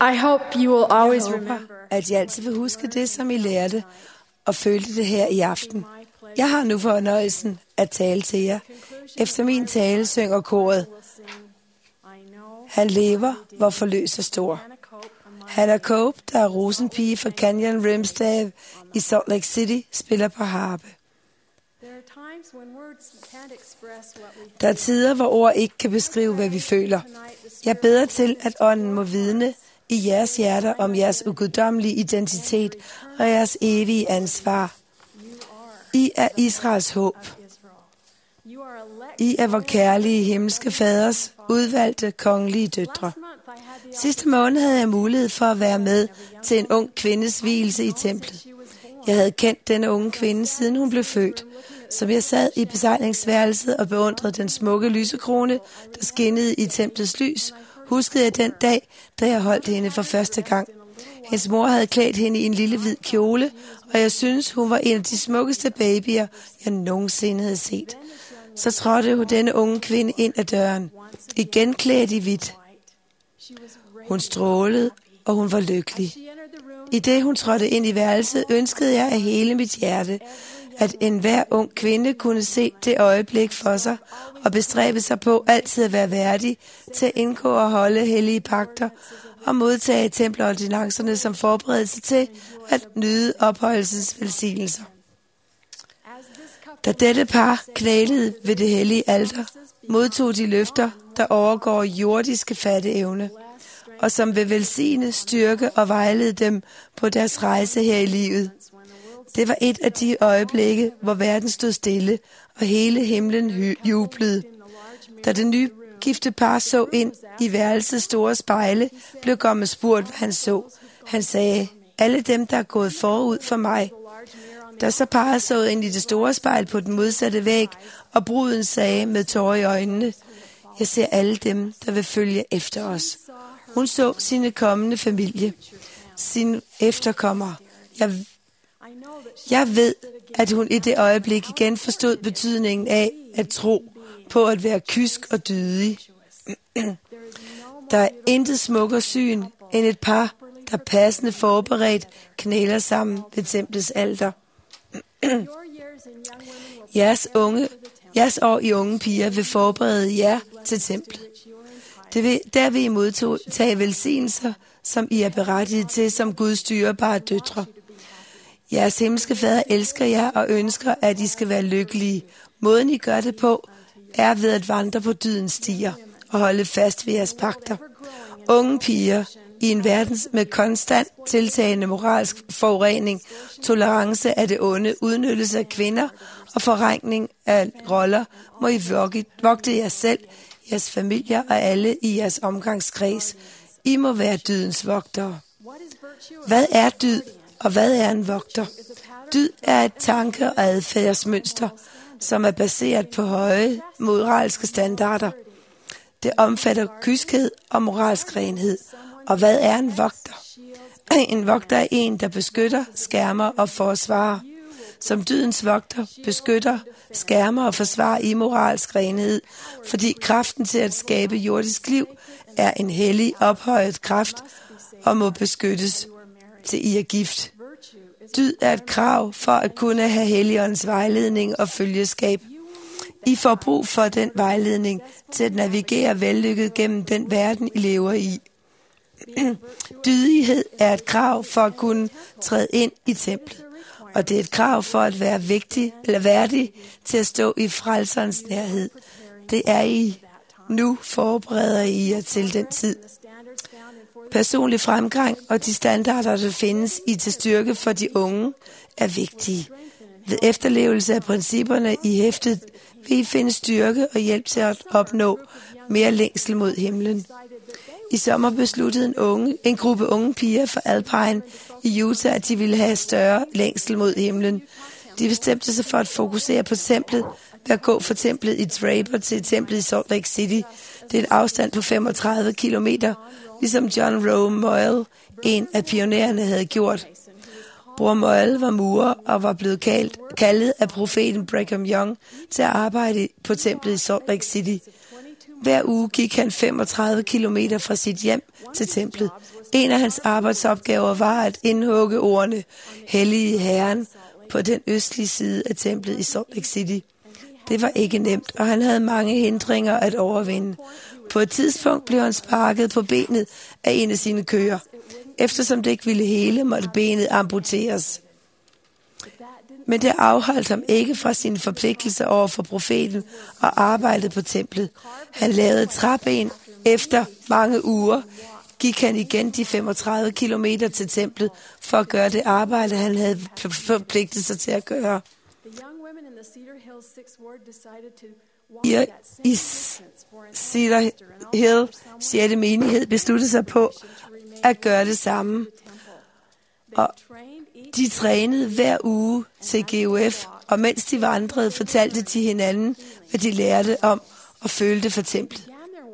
I hope you will always Jeg remember håber, at I altid vil huske det, som I lærte og følte det her i aften. Jeg har nu fornøjelsen at tale til jer. Efter min tale synger koret: Han lever, hvor forløs stor. Hannah Cope, der er rosenpige fra Canyon Rimstav i Salt Lake City, spiller på harpe. Der er tider, hvor ord ikke kan beskrive, hvad vi føler. Jeg beder til, at ånden må vidne i jeres hjerter om jeres uguddommelige identitet og jeres evige ansvar. I er Israels håb. I er vor kærlige himmelske faders udvalgte kongelige døtre. Sidste måned havde jeg mulighed for at være med til en ung kvindes vielse i templet. Jeg havde kendt denne unge kvinde, siden hun blev født. Som jeg sad i besejlingsværelset og beundrede den smukke lysekrone, der skinnede i templets lys, huskede jeg den dag, da jeg holdt hende for første gang. Hendes mor havde klædt hende i en lille hvid kjole, og jeg synes, hun var en af de smukkeste babyer, jeg nogensinde havde set. Så trådte hun denne unge kvinde ind ad døren, igen klædt i hvidt. Hun strålede, og hun var lykkelig. I det hun trådte ind i værelset, ønskede jeg af hele mit hjerte, at enhver ung kvinde kunne se det øjeblik for sig og bestræbe sig på altid at være værdig til at indgå og holde hellige pagter og modtage templerordinancerne som forberedelse til at nyde ophøjelsens velsignelser. Da dette par knælede ved det hellige alter, modtog de løfter, der overgår jordiske fatteevne, og som vil velsigne, styrke og vejlede dem på deres rejse her i livet. Det var et af de øjeblikke, hvor verden stod stille, og hele himlen jublede. Da det nygifte par så ind i værelsets store spejle, blev Gomme spurgt, hvad han så. Han sagde: alle dem, der er gået forud for mig. Da så parret så ind i det store spejl på den modsatte væg, og bruden sagde med tårer i øjnene: jeg ser alle dem, der vil følge efter os. Hun så sine kommende familie, sine efterkommere. Jeg ved, at hun i det øjeblik igen forstod betydningen af at tro på at være kysk og dydig. Der er intet smukkere syn end et par, der passende forberedt knæler sammen ved templets alter. Jeres år i unge piger vil forberede jer til templet. Der vil I modtage velsignelser, som I er berettiget til som Guds dyrebare døtre. Jeres himmelske fader elsker jer og ønsker, at I skal være lykkelige. Måden I gør det på, er ved at vandre på dydens stier og holde fast ved jeres pagter. Unge piger, i en verden med konstant tiltagende moralsk forurening, tolerance af det onde, udnyttelse af kvinder og forrængning af roller, må I vogte jer selv, jeres familier og alle i jeres omgangskreds. I må være dydens vogtere. Hvad er dyd, og hvad er en vogter? Dyd er et tanke- og adfærdsmønster, som er baseret på høje moralske standarder. Det omfatter kyskhed og moralsk renhed. Og hvad er en vogter? En vogter er en, der beskytter, skærmer og forsvarer. Som dydens vogter beskytter, skærmer og forsvarer i moralsk renhed, fordi kraften til at skabe jordisk liv er en hellig, ophøjet kraft og må beskyttes til I er gift. Dyd er et krav for at kunne have Helligåndens vejledning og følgeskab. I får brug for den vejledning til at navigere vellykket gennem den verden, I lever i. Dydighed er et krav for at kunne træde ind i templet, og det er et krav for at være værdig til at stå i frelserens nærhed. Det er I. Nu forbereder I jer til den tid. Personlig fremgang og de standarder, der findes i til styrke for de unge, er vigtige. Ved efterlevelse af principperne i hæftet vil I finde styrke og hjælp til at opnå mere længsel mod himlen. I sommer besluttede en gruppe unge piger fra Alpine i Utah, at de ville have større længsel mod himlen. De bestemte sig for at fokusere på templet ved at gå fra templet i Draper til templet i Salt Lake City. Det er en afstand på 35 kilometer, ligesom John Rowe Moyle, en af pionererne, havde gjort. Bror Moyle var murer og var blevet kaldet af profeten Brigham Young til at arbejde på templet i Salt Lake City. Hver uge gik han 35 kilometer fra sit hjem til templet. En af hans arbejdsopgaver var at indhugge ordene Hellige Herren på den østlige side af templet i Salt Lake City. Det var ikke nemt, og han havde mange hindringer at overvinde. På et tidspunkt blev han sparket på benet af en af sine køer. Eftersom det ikke ville hele, måtte benet amputeres. Men det afholdt ham ikke fra sine forpligtelser over for profeten og arbejdet på templet. Han lavede træben. Efter mange uger gik han igen de 35 kilometer til templet for at gøre det arbejde, han havde forpligtet sig til at gøre. I Cedar Hill 6. menighed besluttede sig på at gøre det samme. Og de trænede hver uge til GUF, og mens de vandrede, fortalte de hinanden, hvad de lærte om og følte for templet.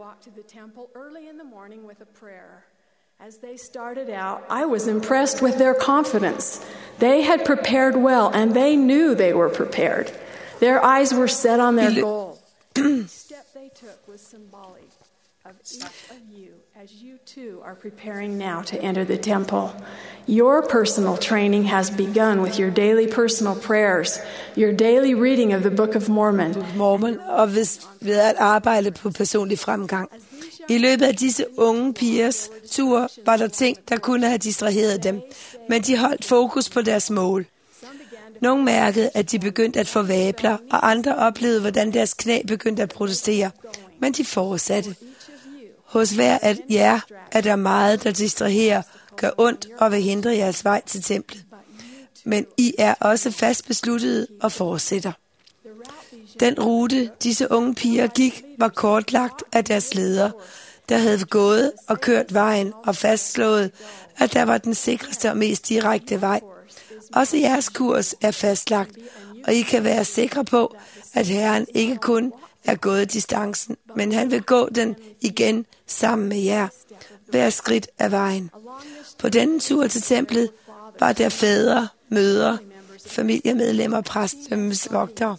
As they started out, I was impressed with their confidence. They had prepared well, and they knew they were prepared. Their eyes were set on their goal. Each step they took was symbolic of each of you, as you too are preparing now to enter the temple. Your personal training has begun with your daily personal prayers, your daily reading of the Book of Mormon. Og ved at arbejde på personlig fremgang. I løbet af disse unge pigers tur var der ting, der kunne have distraheret dem, men de holdt fokus på deres mål. Nogle mærkede, at de begyndte at få vabler, og andre oplevede, hvordan deres knæ begyndte at protestere, men de fortsatte. Hos hver af jer er der meget, der distraherer, gør ondt og vil hindre jeres vej til templet. Men I er også fast besluttede og fortsætter. Den rute, disse unge piger gik, var kortlagt af deres leder, der havde gået og kørt vejen og fastslået, at der var den sikreste og mest direkte vej. Også jeres kurs er fastlagt, og I kan være sikre på, at Herren ikke kun er gået distancen, men han vil gå den igen sammen med jer, hver skridt af vejen. På denne tur til templet var der fædre, mødre, familiemedlemmer, præsters vogtere.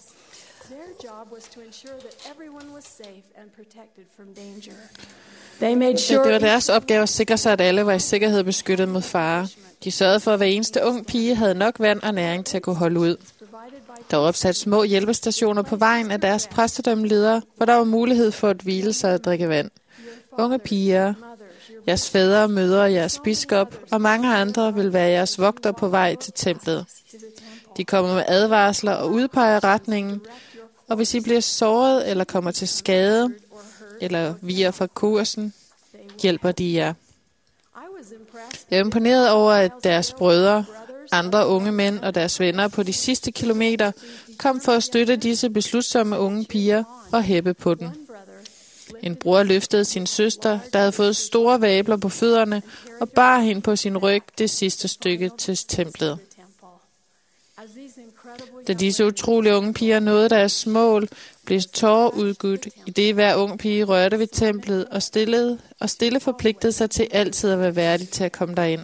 Det var deres opgave at sikre sig, at alle var i sikkerhed beskyttet mod fare. De sørgede for, at hver eneste ung pige havde nok vand og næring til at kunne holde ud. Der var opsat små hjælpestationer på vejen af deres præstedømmeledere, hvor der var mulighed for at hvile sig og drikke vand. Unge piger, jeres fædre, mødre, jeres biskop og mange andre vil være jeres vogter på vej til templet. De kommer med advarsler og udpeger retningen, og hvis I bliver såret eller kommer til skade, eller viger fra kursen, hjælper de jer. Jeg er imponeret over, at deres brødre, andre unge mænd og deres venner på de sidste kilometer kom for at støtte disse beslutsomme unge piger og hæppe på den. En bror løftede sin søster, der havde fået store vabler på fødderne, og bar hende på sin ryg det sidste stykke til templet. Da disse utrolige unge piger nåede deres mål, blev tårer udgudt, i det hver ung pige rørte ved templet og stille forpligtede sig til altid at være værdig til at komme derind.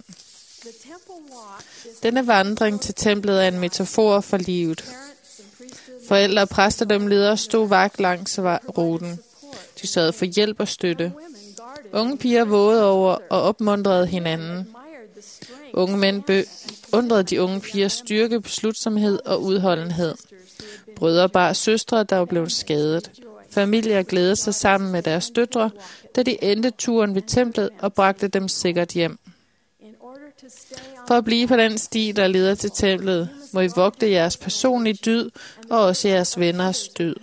Denne vandring til templet er en metafor for livet. Forældre og præstedømmeledere stod vagt langs ruten. De sørgede for hjælp og støtte. Unge piger vågede over og opmuntrede hinanden. Unge mænd beundrede de unge pigers styrke, beslutsomhed og udholdenhed. Brødre bar søstre, der var blevet skadet. Familier glædede sig sammen med deres døtre, da de endte turen ved templet og bragte dem sikkert hjem. For at blive på den sti, der leder til templet, må I vogte jeres personlige dyd og også jeres venners dyd.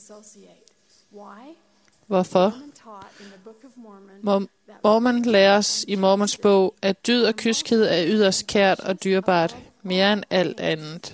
Hvorfor? Mormon lærer os i Mormons bog, at dyd og kyskhed er yderst kært og dyrebart, mere end alt andet.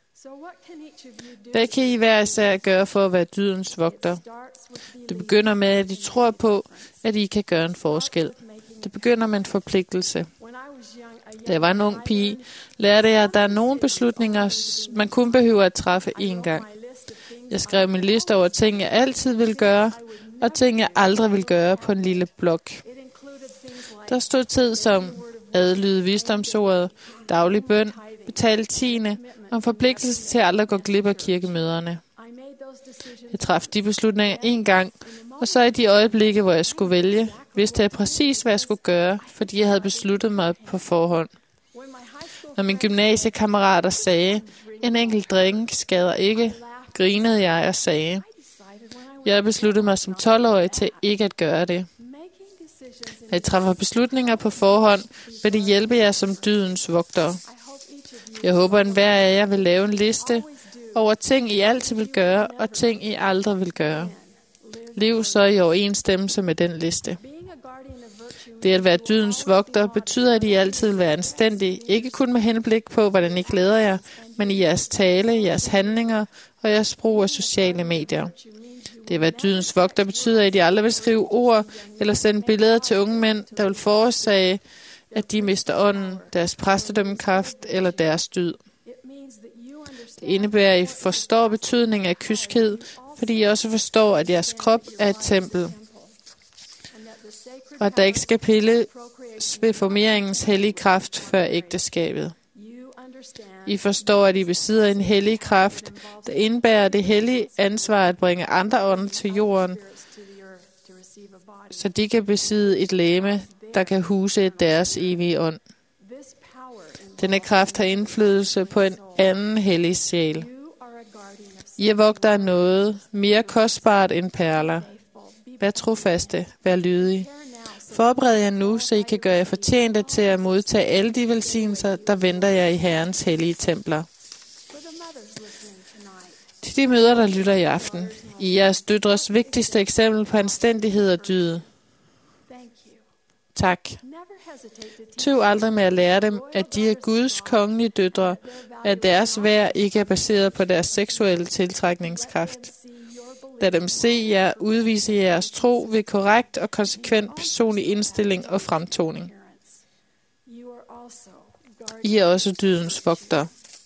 Hvad kan I hver især gøre for at være dydens vogter? Det begynder med, at I tror på, at I kan gøre en forskel. Det begynder med en forpligtelse. Da jeg var en ung pige, lærte jeg, at der er nogle beslutninger, man kun behøver at træffe én gang. Jeg skrev min liste over ting, jeg altid vil gøre, og ting, jeg aldrig vil gøre på en lille blok. Der stod tid som adlyde visdomsordet, daglig bøn, betale tiende og en forpligtelse til aldrig at gå glip af kirkemøderne. Jeg traf de beslutninger en gang, og så i de øjeblikke, hvor jeg skulle vælge, vidste jeg præcis, hvad jeg skulle gøre, fordi jeg havde besluttet mig på forhånd. Når mine gymnasiekammerater sagde, en enkelt drink skader ikke, grinede jeg og sagde, jeg besluttede mig som 12-årig til ikke at gøre det. Når I træffer beslutninger på forhånd, vil det hjælpe jer som dydens vogtere. Jeg håber, at hver af jer vil lave en liste over ting, I altid vil gøre, og ting, I aldrig vil gøre. Lev så i overensstemmelse med den liste. Det at være dydens vogter betyder, at I altid vil være anstændige, ikke kun med henblik på, hvordan I glæder jer, men i jeres tale, jeres handlinger og jeres brug af sociale medier. Det at være dydens vogter betyder, at I aldrig vil skrive ord eller sende billeder til unge mænd, der vil forårsage, at de mister ånden, deres præstedømmekraft eller deres dyd. Det indebærer, at I forstår betydningen af kyskhed, fordi I også forstår, at jeres krop er et tempel, og at der ikke skal pilles ved formeringens hellige kraft før ægteskabet. I forstår, at I besidder en hellig kraft, der indebærer det hellige ansvar at bringe andre ånder til jorden, så de kan besidde et legeme, der kan huse deres evige ånd. Denne kraft har indflydelse på en anden hellig sjæl. I er vogter af noget mere kostbart end perler. Vær trofaste, vær lydige. Forbered jer nu, så I kan gøre jer fortjente til at modtage alle de velsignelser, der venter jer i Herrens hellige templer. Til de møder, der lytter i aften, I er jeres døtres vigtigste eksempel på anstændighed og dyd. Tak. Tøv aldrig med at lære dem, at de er Guds kongelige døtre, at deres værd ikke er baseret på deres seksuelle tiltrækningskraft. Lad dem se jer udvise jeres tro ved korrekt og konsekvent personlig indstilling og fremtoning. I er også dydens vogter.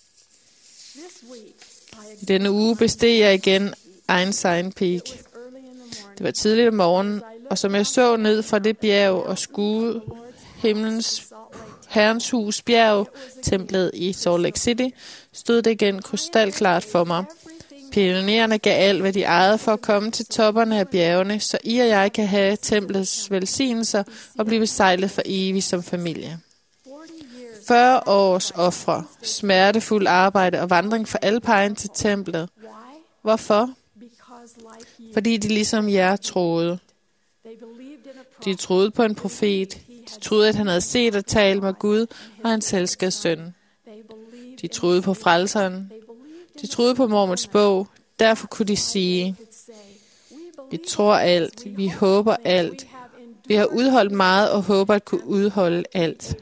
I denne uge besteg jeg igen Einstein Peak. Det var tidligt om morgenen, og som jeg så ned fra det bjerg og skuede Herrens hus bjerg, templet i Salt Lake City, stod det igen krystalklart for mig. Pionererne gav alt, hvad de ejede for at komme til topperne af bjergene, så I og jeg kan have templets velsignelser og blive besejlet for evigt som familie. 40 års ofre, smertefuld arbejde og vandring fra Alpine til templet. Hvorfor? Fordi de ligesom jer troede. De troede på en profet. De troede, at han havde set og talt med Gud og hans elskede søn. De troede på frelseren. De troede på Mormons bog. Derfor kunne de sige, vi tror alt, vi håber alt. Vi har udholdt meget og håber at kunne udholde alt.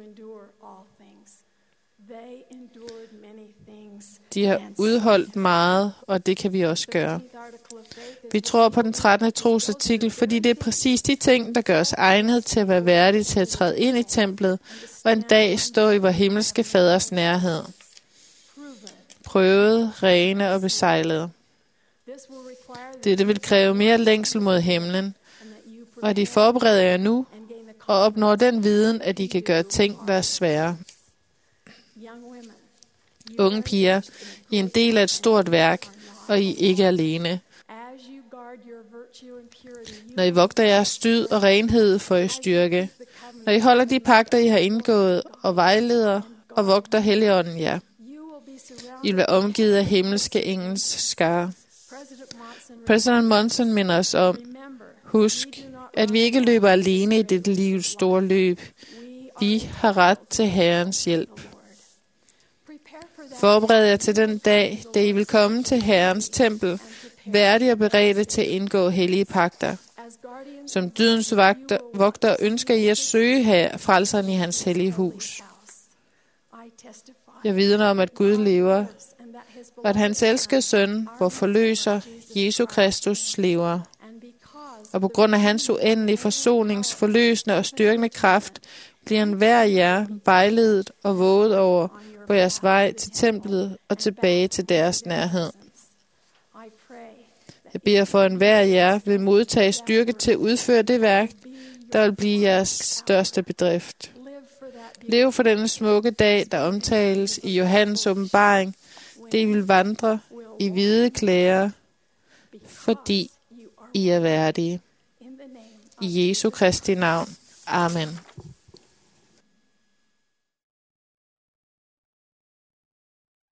De har udholdt meget, og det kan vi også gøre. Vi tror på den 13. trosartikel, fordi det er præcis de ting, der gør os egnet til at være værdige til at træde ind i templet, og en dag stå i vor himmelske faders nærhed. Prøvet, rene og besejlet. Dette vil kræve mere længsel mod himlen, og at I forbereder jer nu og opnår den viden, at I kan gøre ting, der er svære. Unge piger, I er en del af et stort værk, og I er ikke alene. Når I vogter jeres dyd og renhed, får I styrke. Når I holder de pagter, I har indgået, og vejleder og vogter Helligånden jer. I vil være omgivet af himmelske engels skare. Præsident Monson minder os om, husk, at vi ikke løber alene i dette livs store løb. Vi har ret til Herrens hjælp. Forbered jer til den dag, da I vil komme til Herrens tempel, værdige og beredte til at indgå hellige pagter. Som dydens vogter ønsker I at søge her frelseren i hans hellige hus. Jeg vidner om, at Gud lever, og at hans elskede søn, vor forløser, Jesu Kristus, lever. Og på grund af hans uendelige forsonings, forløsende og styrkende kraft, bliver enhver af jer vejledet og våget over på jeres vej til templet og tilbage til deres nærhed. Jeg beder for, at enhver af jer vil modtage styrke til at udføre det værk, der vil blive jeres største bedrift. Lev for denne smukke dag, der omtales i Johannes åbenbaring. Det vil vandre i hvide klæder, fordi I er værdige. I Jesu Kristi navn. Amen.